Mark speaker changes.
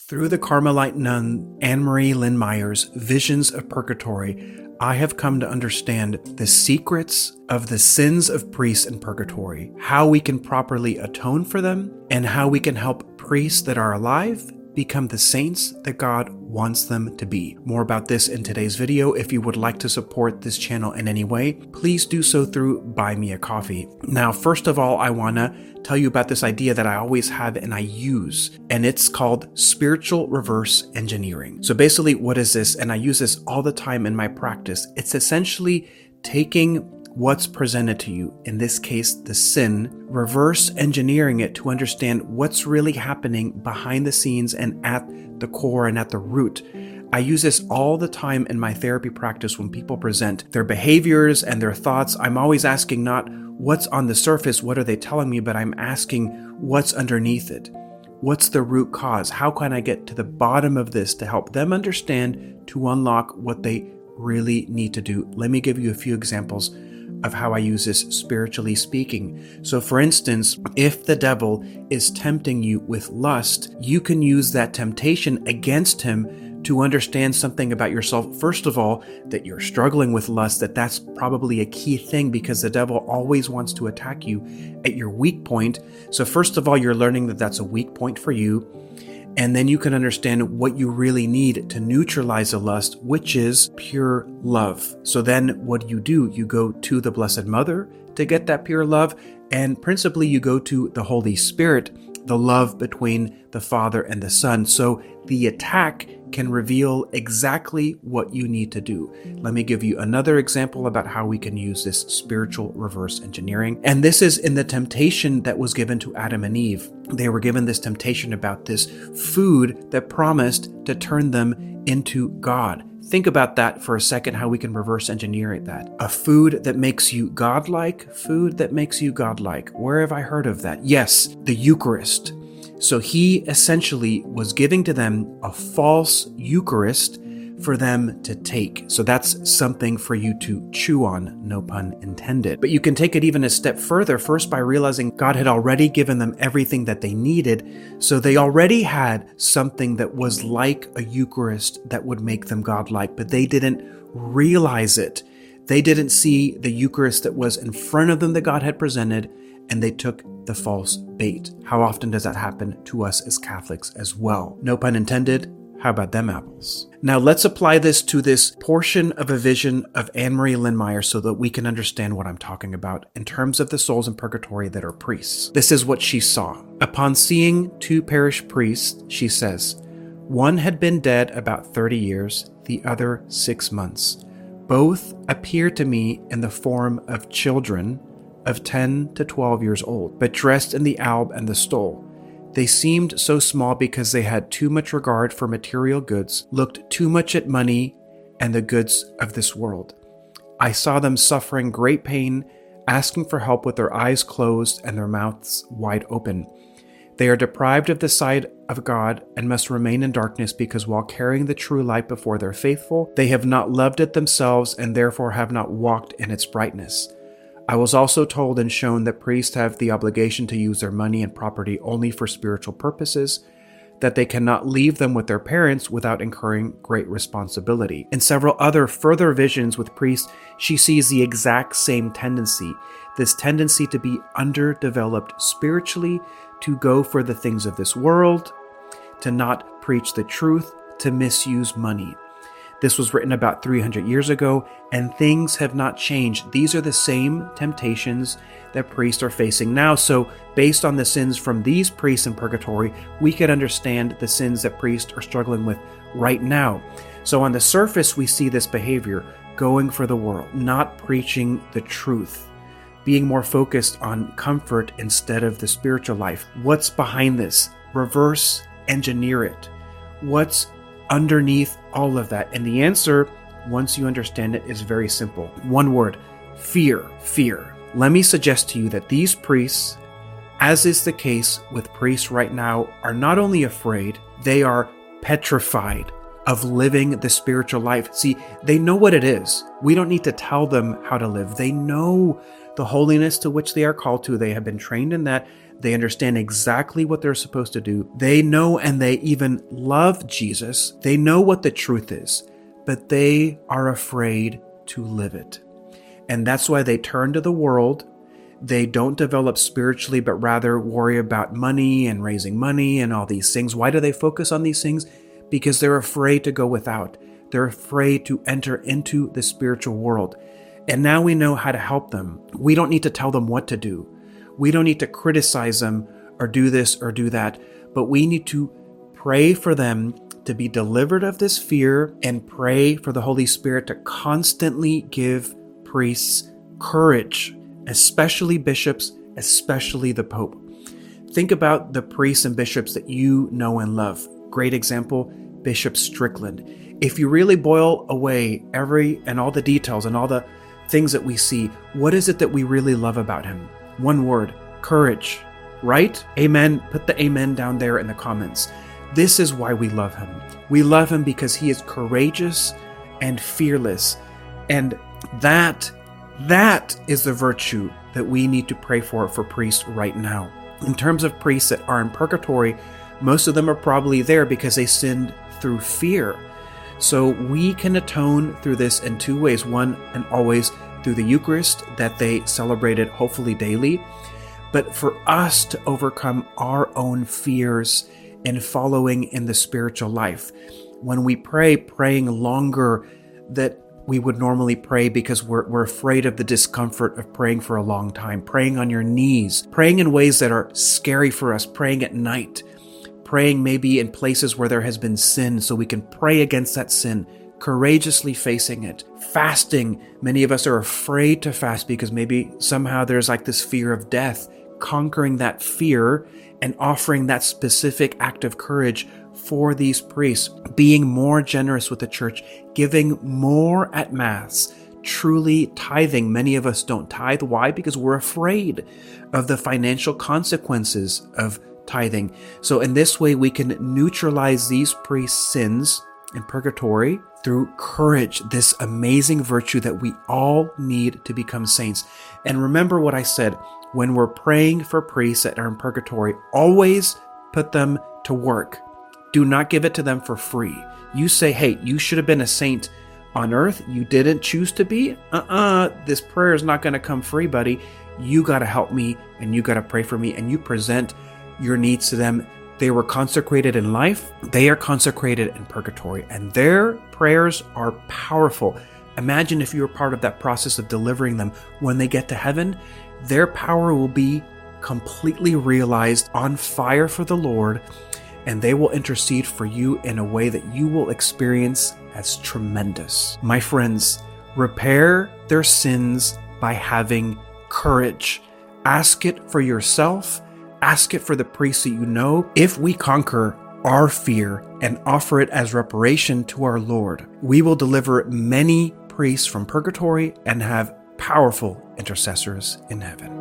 Speaker 1: Through the Carmelite nun Anne-Marie Lynn Myers' Visions of Purgatory, I have come to understand the secrets of the sins of priests in purgatory, how we can properly atone for them, and how we can help priests that are alive become the saints that God wants them to be. More about this in today's video. If you would like to support this channel in any way, please do so through Buy Me a Coffee. Now, first of all, I want to tell you about this idea that I always have and I use, and it's called spiritual reverse engineering. So basically, what is this? And I use this all the time in my practice. It's essentially taking what's presented to you, in this case, the sin, reverse engineering it to understand what's really happening behind the scenes and at the core and at the root. I use this all the time in my therapy practice when people present their behaviors and their thoughts. I'm always asking not what's on the surface, what are they telling me, but I'm asking what's underneath it. What's the root cause? How can I get to the bottom of this to help them understand, to unlock what they really need to do? Let me give you a few examples of how I use this spiritually speaking. So for instance, if the devil is tempting you with lust, you can use that temptation against him to understand something about yourself. First of all, that you're struggling with lust, that's probably a key thing because the devil always wants to attack you at your weak point. So first of all, you're learning that that's a weak point for you. And then you can understand what you really need to neutralize the lust, which is pure love. So then what do? You go to the Blessed Mother to get that pure love. And principally, you go to the Holy Spirit, the love between the Father and the Son. So the attack can reveal exactly what you need to do. Let me give you another example about how we can use this spiritual reverse engineering. And this is in the temptation that was given to Adam and Eve. They were given this temptation about this food that promised to turn them into God. Think about that for a second, how we can reverse engineer that. A food that makes you godlike, food that makes you godlike. Where have I heard of that? Yes, the Eucharist. So he essentially was giving to them a false Eucharist for them to take. So that's something for you to chew on, no pun intended. But you can take it even a step further, first by realizing God had already given them everything that they needed. So they already had something that was like a Eucharist that would make them godlike, but they didn't realize it. They didn't see the Eucharist that was in front of them that God had presented, and they took the false bait. How often does that happen to us as Catholics as well? No pun intended. How about them apples? Now let's apply this to this portion of a vision of Anne-Marie Lynn Myers so that we can understand what I'm talking about in terms of the souls in purgatory that are priests. This is what she saw. Upon seeing two parish priests, she says, one had been dead about 30 years, the other 6 months. Both appeared to me in the form of children of 10 to 12 years old, but dressed in the alb and the stole. They seemed so small because they had too much regard for material goods, looked too much at money and the goods of this world. I saw them suffering great pain, asking for help with their eyes closed and their mouths wide open. They are deprived of the sight of God and must remain in darkness because while carrying the true light before their faithful, they have not loved it themselves and therefore have not walked in its brightness. I was also told and shown that priests have the obligation to use their money and property only for spiritual purposes, that they cannot leave them with their parents without incurring great responsibility. In several other further visions with priests, she sees the exact same tendency, this tendency to be underdeveloped spiritually, to go for the things of this world, to not preach the truth, to misuse money. This was written about 300 years ago, and things have not changed. These are the same temptations that priests are facing now. So based on the sins from these priests in purgatory, we can understand the sins that priests are struggling with right now. So on the surface, we see this behavior, going for the world, not preaching the truth, being more focused on comfort instead of the spiritual life. What's behind this? Reverse engineer it. What's underneath all of that? And the answer, once you understand it, is very simple. One word: fear. Fear. Let me suggest to you that these priests, as is the case with priests right now, are not only afraid, they are petrified of living the spiritual life. See, they know what it is. We don't need to tell them how to live. They know the holiness to which they are called to. They have been trained in that. They understand exactly what they're supposed to do. They know and they even love Jesus. They know what the truth is, but they are afraid to live it. And that's why they turn to the world. They don't develop spiritually, but rather worry about money and raising money and all these things. Why do they focus on these things? Because they're afraid to go without. They're afraid to enter into the spiritual world. And now we know how to help them. We don't need to tell them what to do. We don't need to criticize them or do this or do that, but we need to pray for them to be delivered of this fear and pray for the Holy Spirit to constantly give priests courage, especially bishops, especially the Pope. Think about the priests and bishops that you know and love. Great example, Bishop Strickland. If you really boil away all the details and all the things that we see, what is it that we really love about him? One word, courage, right? Amen. Put the amen down there in the comments. This is why we love him. We love him because he is courageous and fearless. And that is the virtue that we need to pray for priests right now. In terms of priests that are in purgatory, most of them are probably there because they sinned through fear. So we can atone through this in two ways. One, and always through the Eucharist that they celebrated hopefully daily. But for us to overcome our own fears and following in the spiritual life. When we pray, praying longer that we would normally pray because we're afraid of the discomfort of praying for a long time, praying on your knees, praying in ways that are scary for us, praying at night, praying maybe in places where there has been sin so we can pray against that sin, courageously facing it. Fasting, many of us are afraid to fast because maybe somehow there's like this fear of death. Conquering that fear and offering that specific act of courage for these priests, being more generous with the church, giving more at Mass, truly tithing. Many of us don't tithe. Why? Because we're afraid of the financial consequences of tithing. So in this way, we can neutralize these priests' sins in purgatory through courage, this amazing virtue that we all need to become saints. And remember what I said, when we're praying for priests that are in purgatory, always put them to work. Do not give it to them for free. You say, hey, you should have been a saint on earth. You didn't choose to be. This prayer is not going to come free, buddy. You got to help me and you got to pray for me, and you present your needs to them. They were consecrated in life. They are consecrated in purgatory, and their prayers are powerful. Imagine if you were part of that process of delivering them. When they get to heaven, their power will be completely realized, on fire for the Lord, and they will intercede for you in a way that you will experience as tremendous. My friends, repair their sins by having courage. Ask it for yourself. Ask it for the priests that you know. If we conquer our fear and offer it as reparation to our Lord, we will deliver many priests from purgatory and have powerful intercessors in heaven.